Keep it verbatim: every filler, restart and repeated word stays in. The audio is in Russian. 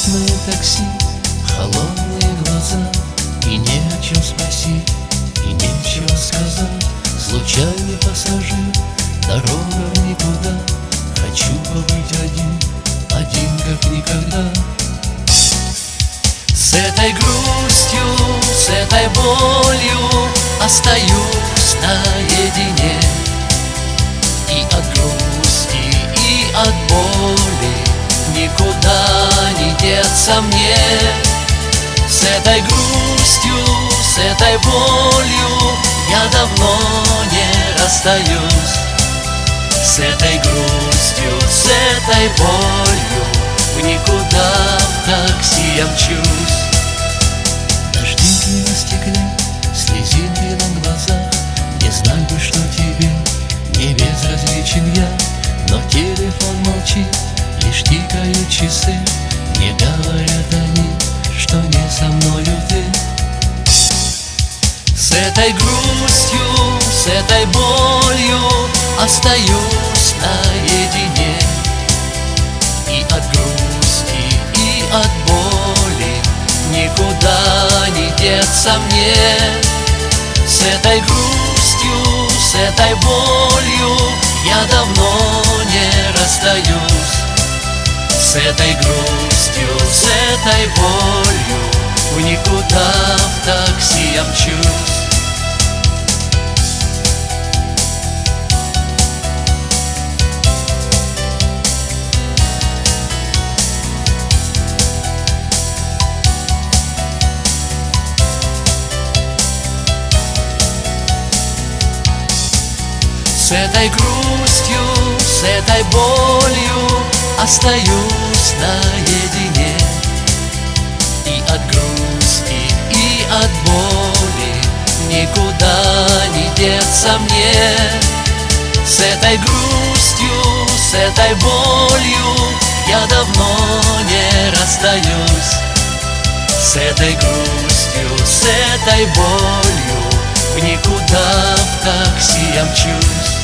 Красное такси, холодные глаза, и не о чем спросить, и нечего сказать. Случайный пассажир, дорога в никуда. Хочу побыть один, один как никогда. С этой грустью, с этой болью остаюсь наедине. И от грусти, и от боли никуда не деться мне. С этой грустью, с этой болью я давно не расстаюсь. С этой грустью, с этой болью в никуда в такси я мчусь. Дождинки на стекле, слезинки на глазах. Не знал бы, что тебе не безразличен я, но телефон молчит, лишь тикают часы. Не говорят они, что не со мною ты. С этой грустью, с этой болью остаюсь наедине. И от грусти, и от боли никуда не деться мне. С этой грустью, с этой болью я давно не расстаюсь. С этой грустью, с этой болью в никуда в такси я мчусь. С этой грустью, с этой болью остаюсь наедине. И от грусти, и от боли никуда не деться мне. С этой грустью, с этой болью я давно не расстаюсь. С этой грустью, с этой болью в никуда в такси я мчусь.